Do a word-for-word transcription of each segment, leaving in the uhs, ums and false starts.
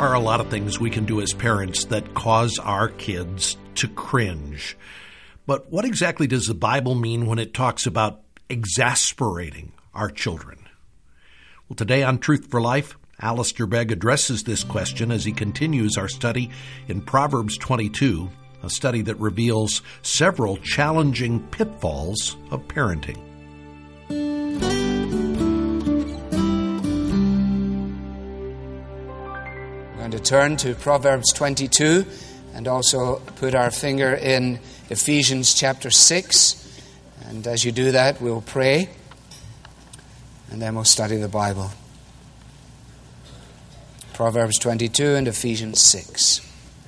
are a lot of things we can do as parents that cause our kids to cringe. But what exactly does the Bible mean when it talks about exasperating our children? Well, today on Truth for Life, Alistair Begg addresses this question as he continues our study in Proverbs twenty-two, a study that reveals several challenging pitfalls of parenting. We're going to turn to Proverbs twenty-two and also put our finger in Ephesians chapter six. And as you do that, we'll pray and then we'll study the Bible. Proverbs twenty-two and Ephesians six.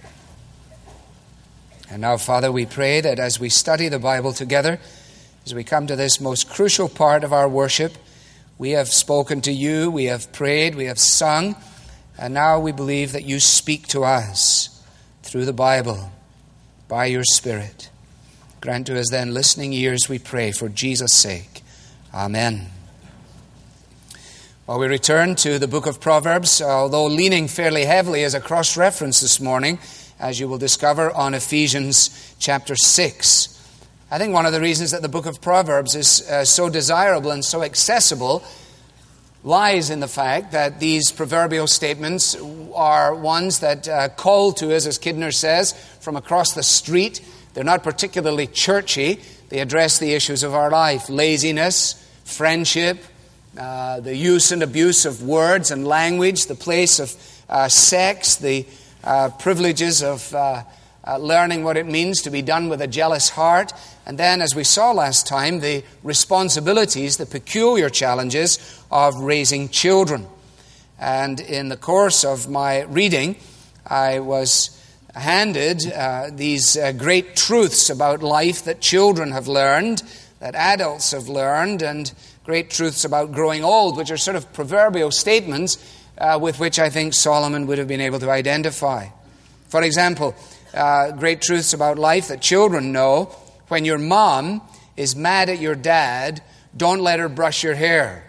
And now, Father, we pray that as we study the Bible together, as we come to this most crucial part of our worship, we have spoken to you, we have prayed, we have sung, and now we believe that you speak to us through the Bible, by your Spirit. Grant to us then listening ears, we pray, for Jesus' sake. Amen. Well, we return to the book of Proverbs, although leaning fairly heavily as a cross-reference this morning, as you will discover on Ephesians chapter six. I think one of the reasons that the book of Proverbs is uh, so desirable and so accessible lies in the fact that these proverbial statements are ones that uh, call to us, as Kidner says, from across the street. They're not particularly churchy. They address the issues of our life: laziness, friendship, uh, the use and abuse of words and language, the place of uh, sex, the uh, privileges of uh, uh, learning what it means to be done with a jealous heart. And then, as we saw last time, the responsibilities, the peculiar challenges of raising children. And in the course of my reading, I was handed uh, these uh, great truths about life that children have learned, that adults have learned, and great truths about growing old, which are sort of proverbial statements uh, with which I think Solomon would have been able to identify. For example, uh, great truths about life that children know. When your mom is mad at your dad, don't let her brush your hair.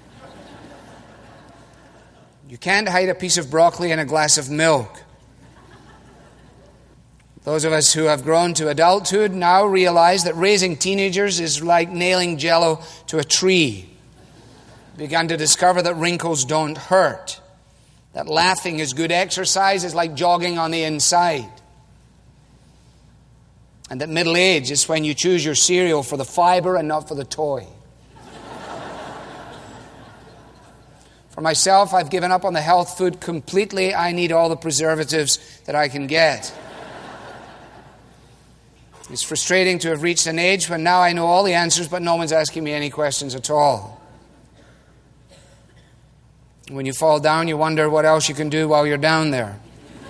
You can't hide a piece of broccoli in a glass of milk. Those of us who have grown to adulthood now realize that raising teenagers is like nailing jello to a tree. Begun to discover that wrinkles don't hurt. That laughing is good exercise is like jogging on the inside. And that middle age is when you choose your cereal for the fiber and not for the toy. For myself, I've given up on the health food completely. I need all the preservatives that I can get. It's frustrating to have reached an age when now I know all the answers, but no one's asking me any questions at all. When you fall down, you wonder what else you can do while you're down there.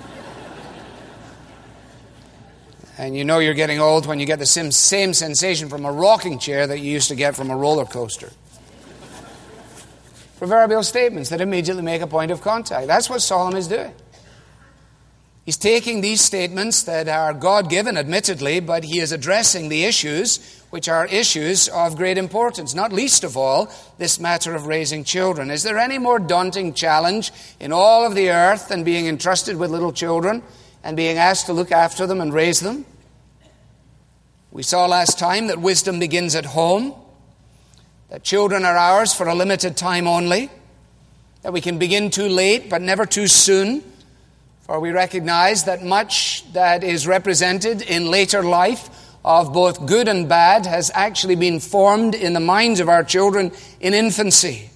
And you know you're getting old when you get the same, same sensation from a rocking chair that you used to get from a roller coaster. Proverbial statements that immediately make a point of contact. That's what Solomon is doing. He's taking these statements that are God-given, admittedly, but he is addressing the issues which are issues of great importance, not least of all this matter of raising children. Is there any more daunting challenge in all of the earth than being entrusted with little children and being asked to look after them and raise them? We saw last time that wisdom begins at home, that children are ours for a limited time only, that we can begin too late but never too soon, for we recognize that much that is represented in later life of both good and bad has actually been formed in the minds of our children in infancy.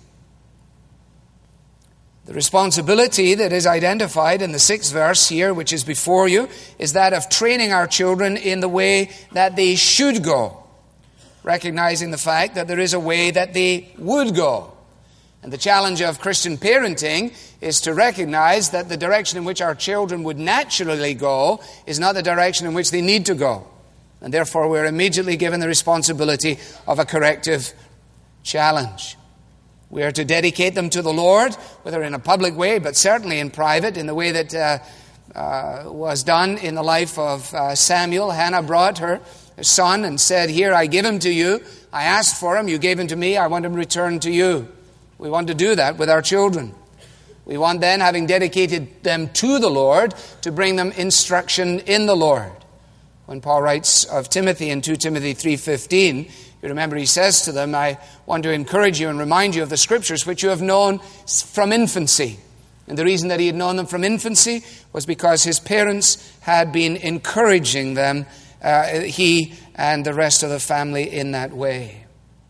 The responsibility that is identified in the sixth verse here, which is before you, is that of training our children in the way that they should go, recognizing the fact that there is a way that they would go. And the challenge of Christian parenting is to recognize that the direction in which our children would naturally go is not the direction in which they need to go. And therefore we're immediately given the responsibility of a corrective challenge. We are to dedicate them to the Lord, whether in a public way, but certainly in private, in the way that uh, uh, was done in the life of uh, Samuel. Hannah brought her son and said, "Here, I give him to you. I asked for him. You gave him to me. I want him returned to you." We want to do that with our children. We want then, having dedicated them to the Lord, to bring them instruction in the Lord. When Paul writes of Timothy in Second Timothy three fifteen, you remember he says to them, I want to encourage you and remind you of the Scriptures which you have known from infancy. And the reason that he had known them from infancy was because his parents had been encouraging them, uh, he and the rest of the family, in that way.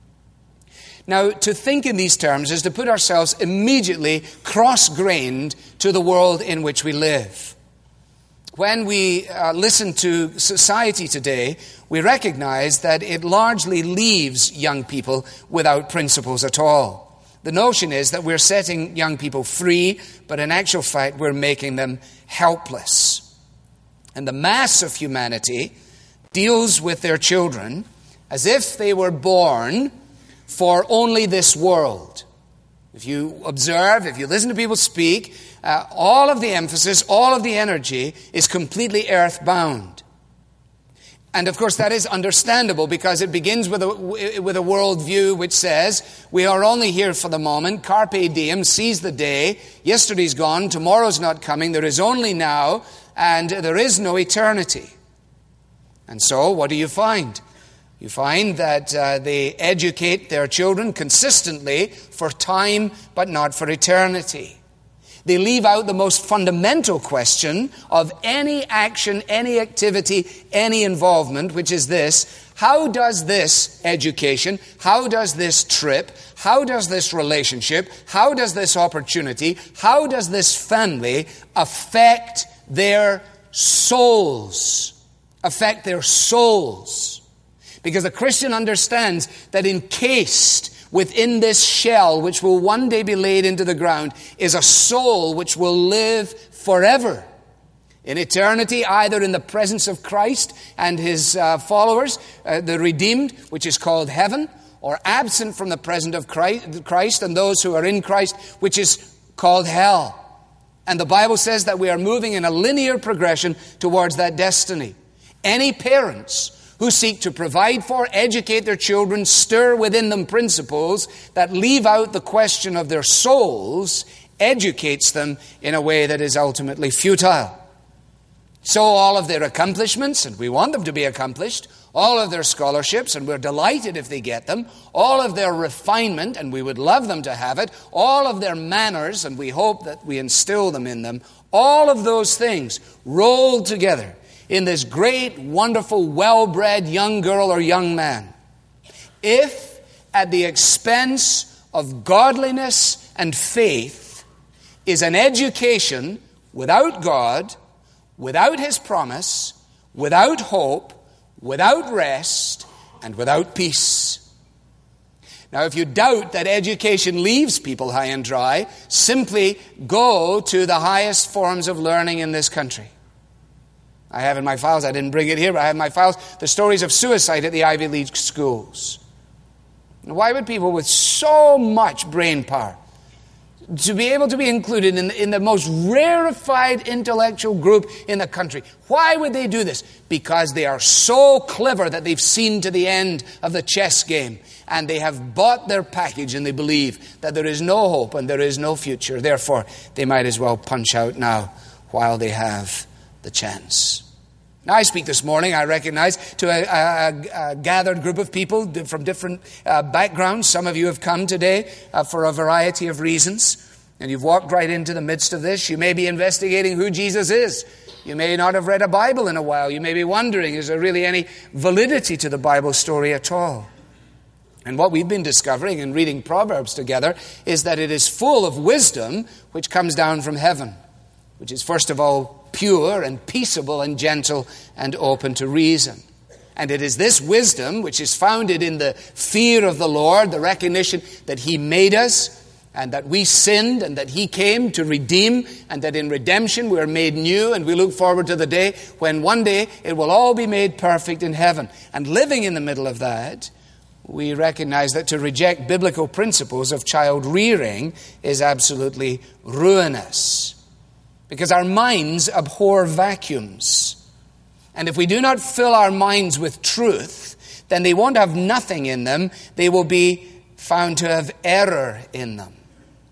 Now, to think in these terms is to put ourselves immediately cross-grained to the world in which we live. When we uh, listen to society today, we recognize that it largely leaves young people without principles at all. The notion is that we're setting young people free, but in actual fact, we're making them helpless. And the mass of humanity deals with their children as if they were born for only this world. If you observe, if you listen to people speak, uh, all of the emphasis, all of the energy is completely earthbound. And of course that is understandable because it begins with a, with a worldview which says we are only here for the moment, carpe diem, seize the day, yesterday's gone, tomorrow's not coming, there is only now, and there is no eternity. And so what do you find? You find that uh, they educate their children consistently for time, but not for eternity. They leave out the most fundamental question of any action, any activity, any involvement, which is this: how does this education, how does this trip, how does this relationship, how does this opportunity, how does this family affect their souls? Affect their souls. Because the Christian understands that encased within this shell, which will one day be laid into the ground, is a soul which will live forever. In eternity, either in the presence of Christ and his uh, followers, uh, the redeemed, which is called heaven, or absent from the presence of Christ and those who are in Christ, which is called hell. And the Bible says that we are moving in a linear progression towards that destiny. Any parents who seek to provide for, educate their children, stir within them principles that leave out the question of their souls, educates them in a way that is ultimately futile. So all of their accomplishments, and we want them to be accomplished, all of their scholarships, and we're delighted if they get them, all of their refinement, and we would love them to have it, all of their manners, and we hope that we instill them in them, all of those things rolled together in this great, wonderful, well-bred young girl or young man, if at the expense of godliness and faith is an education without God, without his promise, without hope, without rest, and without peace. Now, if you doubt that education leaves people high and dry, simply go to the highest forms of learning in this country. I have in my files, I didn't bring it here, but I have in my files the stories of suicide at the Ivy League schools. Why would people with so much brain power to be able to be included in the, in the most rarefied intellectual group in the country, why would they do this? Because they are so clever that they've seen to the end of the chess game and they have bought their package and they believe that there is no hope and there is no future. Therefore, they might as well punch out now while they have the chance. Now, I speak this morning, I recognize, to a, a, a gathered group of people from different uh, backgrounds. Some of you have come today uh, for a variety of reasons, and you've walked right into the midst of this. You may be investigating who Jesus is. You may not have read a Bible in a while. You may be wondering, is there really any validity to the Bible story at all? And what we've been discovering in reading Proverbs together is that it is full of wisdom which comes down from heaven, which is first of all pure and peaceable and gentle and open to reason. And it is this wisdom which is founded in the fear of the Lord, the recognition that he made us and that we sinned and that he came to redeem and that in redemption we are made new, and we look forward to the day when one day it will all be made perfect in heaven. And living in the middle of that, we recognize that to reject biblical principles of child rearing is absolutely ruinous. Because our minds abhor vacuums. And if we do not fill our minds with truth, then they won't have nothing in them. They will be found to have error in them.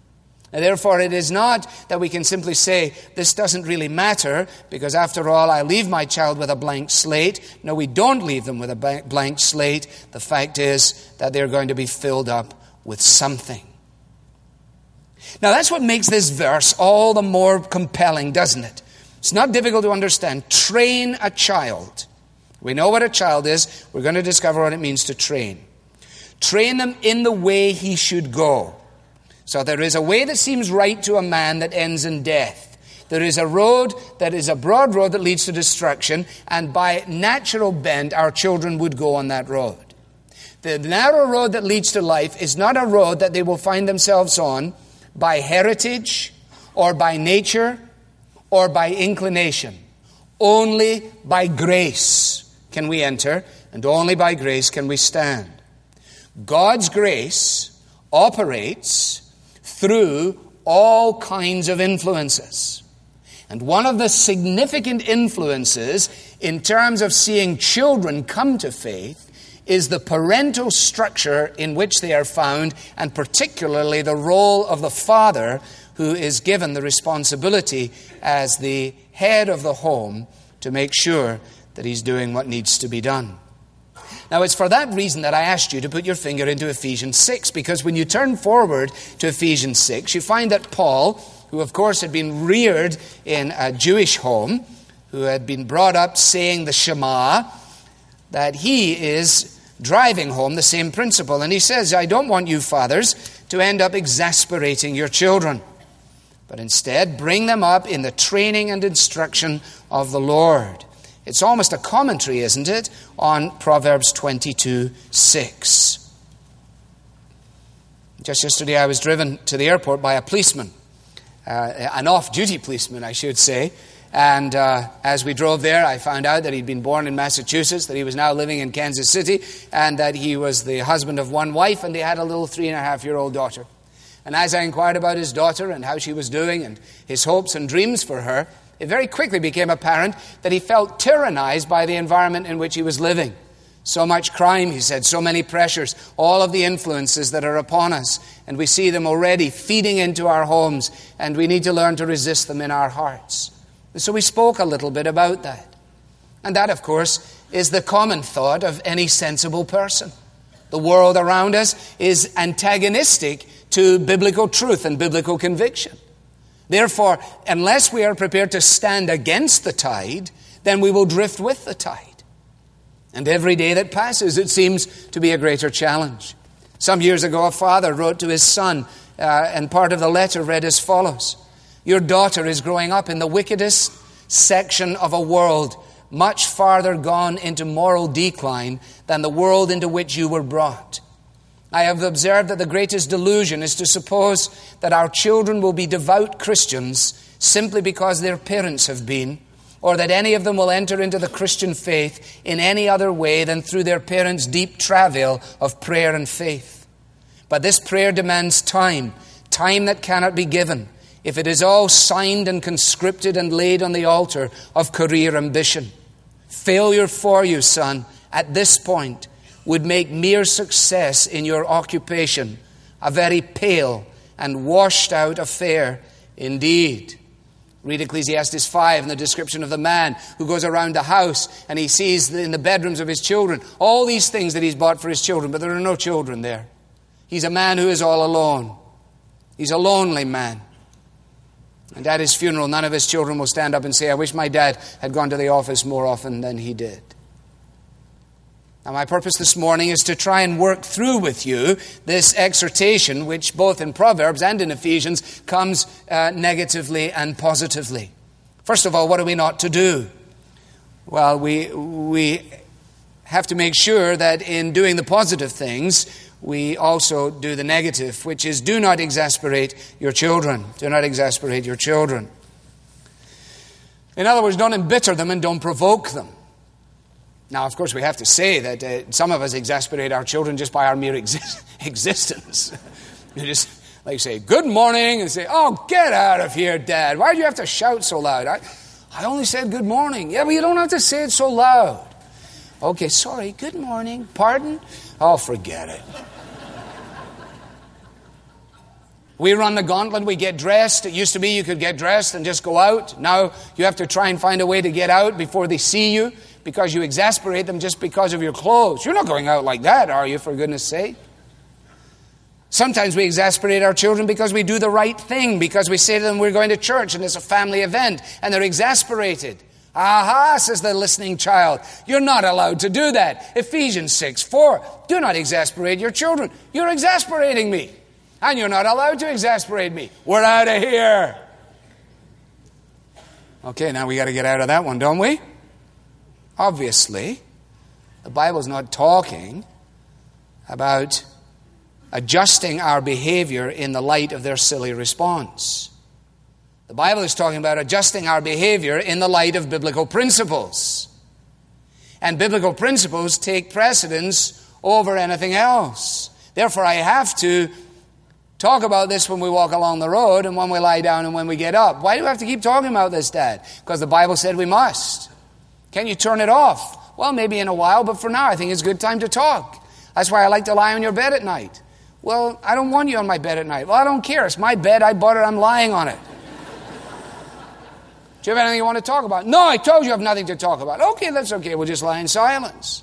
And therefore, it is not that we can simply say, this doesn't really matter, because after all, I leave my child with a blank slate. No, we don't leave them with a blank slate. The fact is that they're going to be filled up with something. Now, that's what makes this verse all the more compelling, doesn't it? It's not difficult to understand. Train a child. We know what a child is. We're going to discover what it means to train. Train them in the way he should go. So there is a way that seems right to a man that ends in death. There is a road that is a broad road that leads to destruction, and by natural bent, our children would go on that road. The narrow road that leads to life is not a road that they will find themselves on by heritage or by nature or by inclination. Only by grace can we enter, and only by grace can we stand. God's grace operates through all kinds of influences. And one of the significant influences in terms of seeing children come to faith is the parental structure in which they are found, and particularly the role of the father, who is given the responsibility as the head of the home to make sure that he's doing what needs to be done. Now, it's for that reason that I asked you to put your finger into Ephesians six, because when you turn forward to Ephesians six, you find that Paul, who of course had been reared in a Jewish home, who had been brought up saying the Shema, that he is driving home the same principle. And he says, I don't want you fathers to end up exasperating your children, but instead bring them up in the training and instruction of the Lord. It's almost a commentary, isn't it, on Proverbs twenty-two six. Just yesterday I was driven to the airport by a policeman, uh, an off-duty policeman, I should say. And uh, as we drove there, I found out that he'd been born in Massachusetts, that he was now living in Kansas City, and that he was the husband of one wife, and they had a little three-and-a-half-year-old daughter. And as I inquired about his daughter and how she was doing and his hopes and dreams for her, it very quickly became apparent that he felt tyrannized by the environment in which he was living. So much crime, he said, so many pressures, all of the influences that are upon us. And we see them already feeding into our homes, and we need to learn to resist them in our hearts. And so we spoke a little bit about that. And that, of course, is the common thought of any sensible person. The world around us is antagonistic to biblical truth and biblical conviction. Therefore, unless we are prepared to stand against the tide, then we will drift with the tide. And every day that passes, it seems to be a greater challenge. Some years ago, a father wrote to his son, uh, and part of the letter read as follows: Your daughter is growing up in the wickedest section of a world much farther gone into moral decline than the world into which you were brought. I have observed that the greatest delusion is to suppose that our children will be devout Christians simply because their parents have been, or that any of them will enter into the Christian faith in any other way than through their parents' deep travail of prayer and faith. But this prayer demands time, time that cannot be given if it is all signed and conscripted and laid on the altar of career ambition. Failure for you, son, at this point would make mere success in your occupation a very pale and washed out affair indeed. Read Ecclesiastes five and the description of the man who goes around the house and he sees in the bedrooms of his children all these things that he's bought for his children, but there are no children there. He's a man who is all alone. He's a lonely man. And at his funeral, none of his children will stand up and say, I wish my dad had gone to the office more often than he did. Now, my purpose this morning is to try and work through with you this exhortation, which both in Proverbs and in Ephesians comes uh, negatively and positively. First of all, what are we not to do? Well, we we have to make sure that in doing the positive things, we also do the negative, which is do not exasperate your children. Do not exasperate your children. In other words, don't embitter them and don't provoke them. Now, of course, we have to say that uh, some of us exasperate our children just by our mere exi- existence. You just, like, say, good morning, and say, oh, get out of here, Dad. Why do you have to shout so loud? I, I only said good morning. Yeah, but you don't have to say it so loud. Okay, sorry, good morning. Pardon? Oh, forget it. We run the gauntlet, we get dressed. It used to be you could get dressed and just go out. Now you have to try and find a way to get out before they see you, because you exasperate them just because of your clothes. You're not going out like that, are you, for goodness sake? Sometimes we exasperate our children because we do the right thing, because we say to them we're going to church and it's a family event, and they're exasperated. Aha, says the listening child. You're not allowed to do that. Ephesians six four. Do not exasperate your children. You're exasperating me. And you're not allowed to exasperate me. We're out of here. Okay, now we got to get out of that one, don't we? Obviously, the Bible's not talking about adjusting our behavior in the light of their silly response. The Bible is talking about adjusting our behavior in the light of biblical principles. And biblical principles take precedence over anything else. Therefore, I have to talk about this when we walk along the road and when we lie down and when we get up. Why do we have to keep talking about this, Dad? Because the Bible said we must. Can you turn it off? Well, maybe in a while, but for now I think it's a good time to talk. That's why I like to lie on your bed at night. Well, I don't want you on my bed at night. Well, I don't care. It's my bed. I bought it. I'm lying on it. Do you have anything you want to talk about? No, I told you I have nothing to talk about. Okay, that's okay. We'll just lie in silence.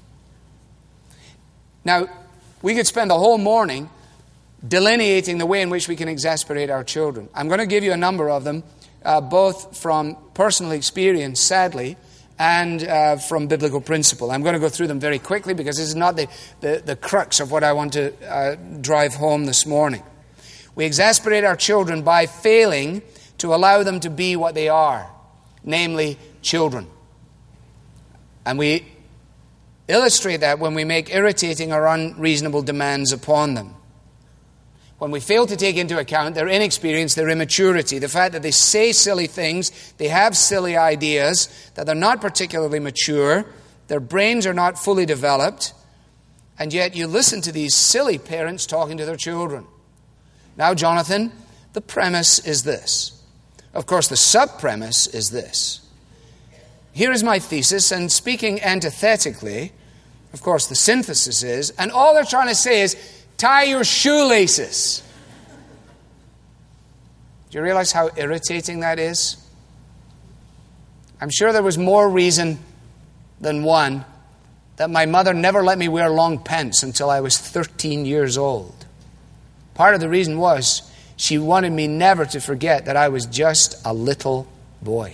Now, we could spend the whole morning delineating the way in which we can exasperate our children. I'm going to give you a number of them, uh, both from personal experience, sadly, and uh, from biblical principle. I'm going to go through them very quickly because this is not the, the, the crux of what I want to uh, drive home this morning. We exasperate our children by failing to allow them to be what they are, namely children. And we illustrate that when we make irritating or unreasonable demands upon them. When we fail to take into account their inexperience, their immaturity, the fact that they say silly things, they have silly ideas, that they're not particularly mature, their brains are not fully developed, and yet you listen to these silly parents talking to their children. Now, Jonathan, the premise is this. Of course, the sub-premise is this. Here is my thesis, and speaking antithetically, of course, the synthesis is, and all they're trying to say is, tie your shoelaces. Do you realize how irritating that is? I'm sure there was more reason than one that my mother never let me wear long pants until I was thirteen years old. Part of the reason was she wanted me never to forget that I was just a little boy.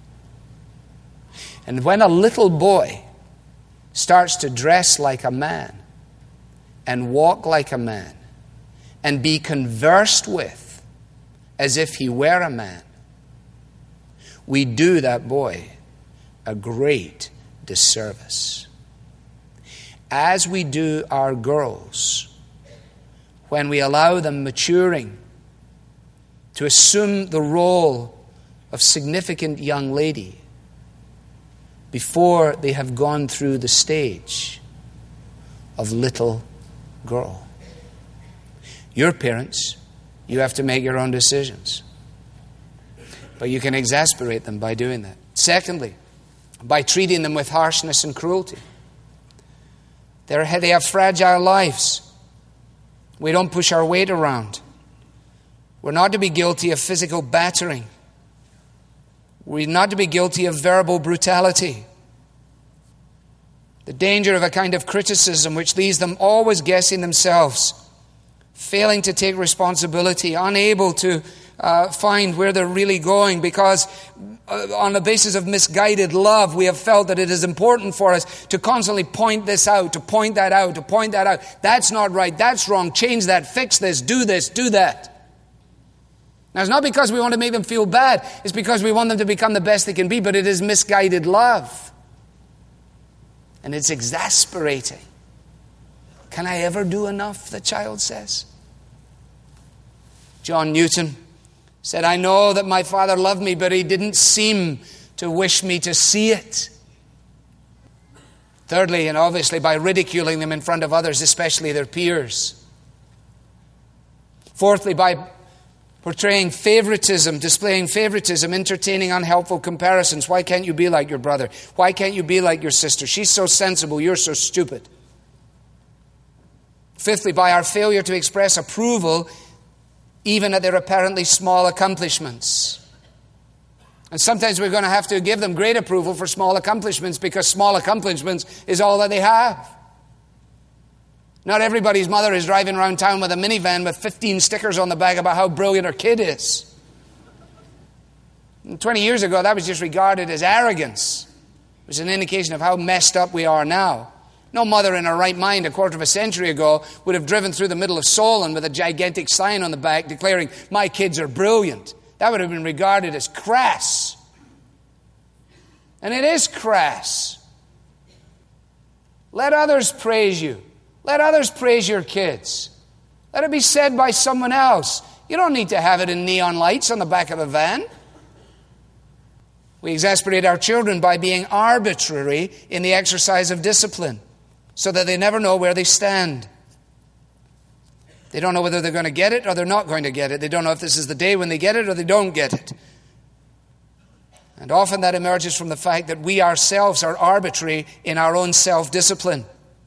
And when a little boy starts to dress like a man, and walk like a man, and be conversed with as if he were a man, we do that boy a great disservice. As we do our girls, when we allow them maturing to assume the role of significant young lady before they have gone through the stage of little girl. Your parents, you have to make your own decisions. But you can exasperate them by doing that. Secondly, by treating them with harshness and cruelty. They're, they have fragile lives. We don't push our weight around. We're not to be guilty of physical battering. We're not to be guilty of verbal brutality. The danger of a kind of criticism which leaves them always guessing themselves, failing to take responsibility, unable to uh, find where they're really going, because uh, on the basis of misguided love, we have felt that it is important for us to constantly point this out, to point that out, to point that out. That's not right, that's wrong, change that, fix this, do this, do that. Now, it's not because we want to make them feel bad, it's because we want them to become the best they can be, but it is misguided love. And it's exasperating. Can I ever do enough, the child says. John Newton said, I know that my father loved me, but he didn't seem to wish me to see it. Thirdly, and obviously by ridiculing them in front of others, especially their peers. Fourthly, by portraying favoritism, displaying favoritism, entertaining unhelpful comparisons. Why can't you be like your brother? Why can't you be like your sister? She's so sensible, you're so stupid. Fifthly, by our failure to express approval even at their apparently small accomplishments. And sometimes we're going to have to give them great approval for small accomplishments because small accomplishments is all that they have. Not everybody's mother is driving around town with a minivan with fifteen stickers on the back about how brilliant her kid is. And twenty years ago, that was just regarded as arrogance. It was an indication of how messed up we are now. No mother in her right mind a quarter of a century ago would have driven through the middle of Solon with a gigantic sign on the back declaring, "My kids are brilliant." That would have been regarded as crass. And it is crass. Let others praise you. Let others praise your kids. Let it be said by someone else. You don't need to have it in neon lights on the back of a van. We exasperate our children by being arbitrary in the exercise of discipline, so that they never know where they stand. They don't know whether they're going to get it or they're not going to get it. They don't know if this is the day when they get it or they don't get it. And often that emerges from the fact that we ourselves are arbitrary in our own self-discipline.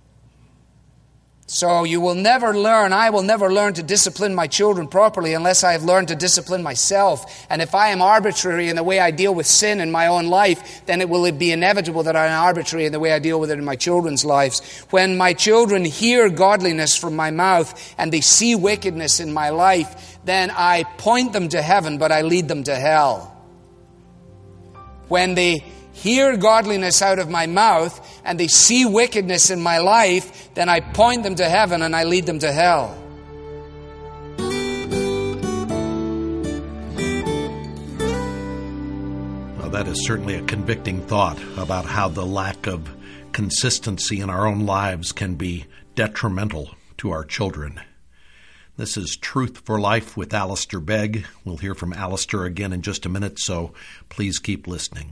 So you will never learn, I will never learn to discipline my children properly unless I have learned to discipline myself. And if I am arbitrary in the way I deal with sin in my own life, then it will be inevitable that I am arbitrary in the way I deal with it in my children's lives. When my children hear godliness from my mouth and they see wickedness in my life, then I point them to heaven, but I lead them to hell. When they hear godliness out of my mouth and they see wickedness in my life, then I point them to heaven and I lead them to hell. Well, that is certainly a convicting thought about how the lack of consistency in our own lives can be detrimental to our children. This is Truth for Life with Alistair Begg. We'll hear from Alistair again in just a minute, so please keep listening.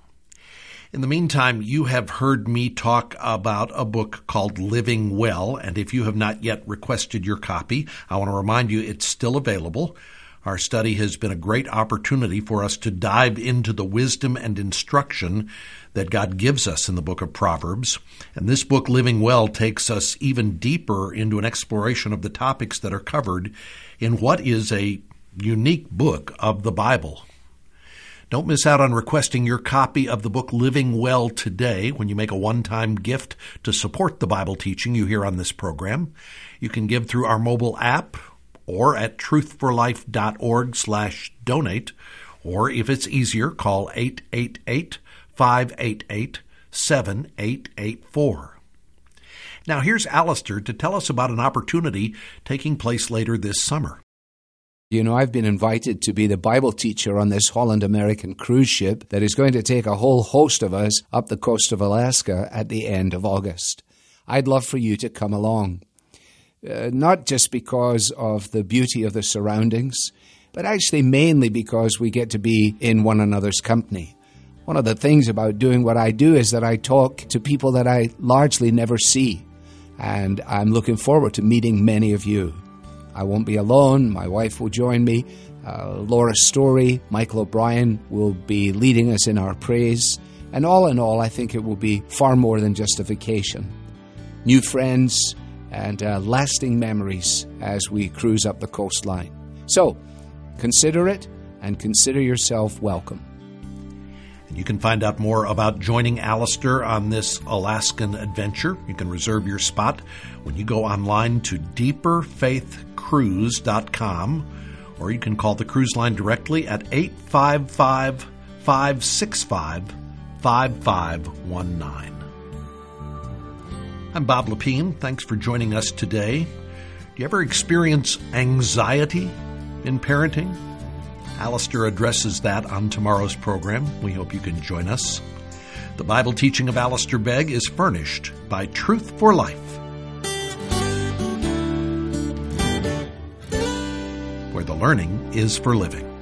In the meantime, you have heard me talk about a book called Living Well, and if you have not yet requested your copy, I want to remind you it's still available. Our study has been a great opportunity for us to dive into the wisdom and instruction that God gives us in the book of Proverbs. And this book, Living Well, takes us even deeper into an exploration of the topics that are covered in what is a unique book of the Bible. Don't miss out on requesting your copy of the book Living Well today when you make a one-time gift to support the Bible teaching you hear on this program. You can give through our mobile app or at truthforlife.org slash donate, or if it's easier, call eight eight eight, five eight eight, seven eight eight four. Now here's Alistair to tell us about an opportunity taking place later this summer. You know, I've been invited to be the Bible teacher on this Holland American cruise ship that is going to take a whole host of us up the coast of Alaska at the end of August. I'd love for you to come along. Uh, not just because of the beauty of the surroundings, but actually mainly because we get to be in one another's company. One of the things about doing what I do is that I talk to people that I largely never see, and I'm looking forward to meeting many of you. I won't be alone. My wife will join me. Uh, Laura Story, Michael O'Brien will be leading us in our praise. And all in all, I think it will be far more than just a vacation. New friends and uh, lasting memories as we cruise up the coastline. So, consider it and consider yourself welcome. And you can find out more about joining Alistair on this Alaskan adventure. You can reserve your spot when you go online to deeper faith cruise dot com, or you can call the cruise line directly at eight five five, five six five, five five one nine. I'm Bob Lepine. Thanks for joining us today. Do you ever experience anxiety in parenting? Alistair addresses that on tomorrow's program. We hope you can join us. The Bible teaching of Alistair Begg is furnished by Truth for Life, where the learning is for living.